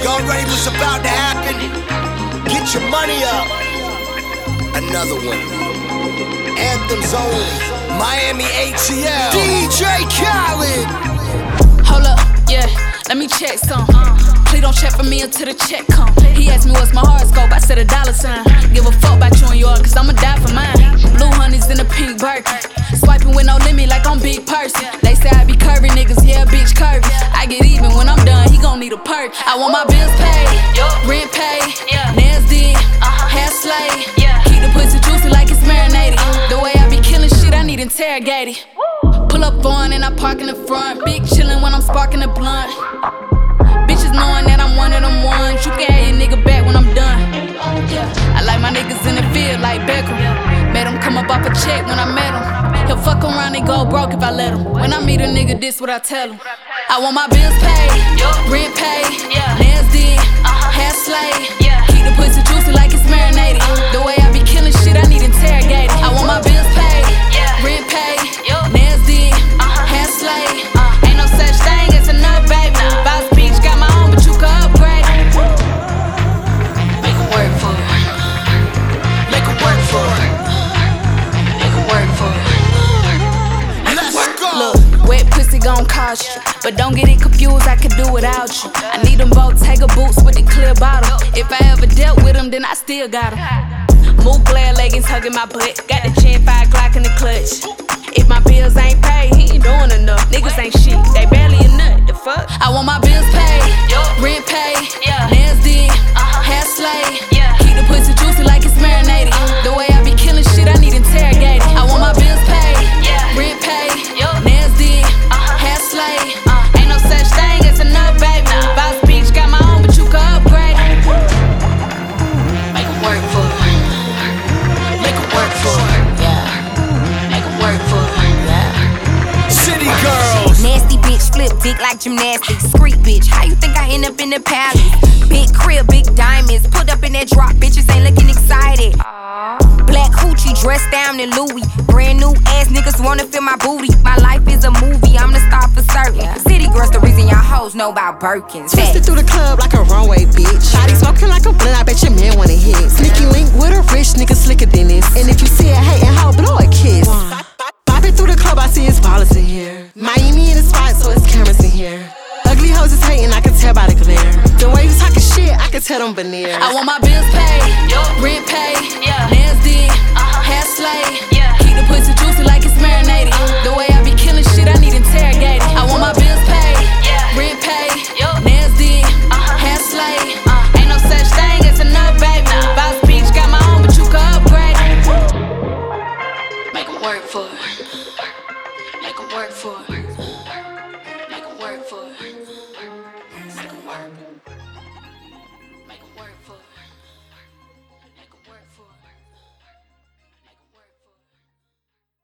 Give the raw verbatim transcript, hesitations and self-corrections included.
Y'all ready what's about to happen? Get your money up. Another one. Anthems only. Miami A T L. D J Khaled. Hold up, yeah, let me check some. Please don't check for me until the check come. He asked me what's my horoscope, I said a dollar sign. Give a fuck about you and yours, cause I'ma die for mine. Blue honey's in a pink Birkin. Swiping with no limit like I'm big person. They say I be curvy niggas, yeah, bitch curvy. I get even when I'm done, he gon' need a perk. I want my bills paid, rent paid, nails did, hair slayed. Keep the pussy juicy like it's marinated. The way I be killing shit, I need interrogated. Pull up on and I park in the front. Big chillin' when I'm sparking the blunt. Bitches knowing that I'm one of them ones. You can have your nigga back when I'm done. Yeah, I like my niggas in the field like Beckham. Made him come up off a check when I met him. He'll fuck around and go broke if I let him. When I meet a nigga, this what I tell him. I want my bills paid, rent paid, nails did, hair slayed. Keep the pussy juicy like it's marinated. The way I be killing shit, I need interrogated. I want my bills paid, rent paid, nails did, hair slayed. Ain't no such thing as enough, baby. Boss Beach got my own, but you can upgrade. Make it work for it. Make it work for it. Make it work for it. Let's go. Look, wet pussy gon' cost you, but don't get it confused, I could do without you. I need them both Tiger boots with the clear bottle. If I ever dealt with them, then I still got them. Mook glare leggings hugging my butt. Got the chin, five o'clock in the clutch. If my bills ain't paid, he ain't doing enough. Niggas ain't shit, they barely a nut. The fuck? I want my bills paid, rent paid, nails did, hair slayed. Keep the pussy juicy like it's marinated. The way I be killing shit, I need interrogated. I want my bills paid, rent paid, nails did, hair slayed. Ain't no such thing as enough, baby. Boss Beach got my own, but you can upgrade. Make it work for it. Make it work for it. Yeah. Make it work for it. Yeah. City girls. Nasty bitch, flip dick like gymnastics. Street bitch, how you think I end up in the palace? Big crib, big diamonds. Put up in that drop, bitches ain't looking excited. Black hoochie dressed down in Louis. Brand new ass niggas wanna feel my booty. My life is a movie, I'm the star for certain. City girls, the reason y'all hoes know about Birkins. Twisted through the club like a runway, bitch. Body smoking like a blunt, I bet your man wanna hit. Sneaky link with a rich nigga slicker than this. And if you see a hatin' hoe, blow a kiss. Bopping through the club, I see it's ballers in here. Miami in the spot, so it's cameras in here. Ugly hoes is hating, I can tell by the glare. The way you talking shit, I can tell them veneers. I want my bills paid, rent paid, nails did, hair slayed. Keep the pussy juicy like it's marinated. The way I be killing shit, I need interrogated. I want my bills paid, rent paid, nails did, hair slayed. Ain't no such thing as enough, baby. Boss Beach got my own, but you can upgrade. Make it work for it. Make it work for it.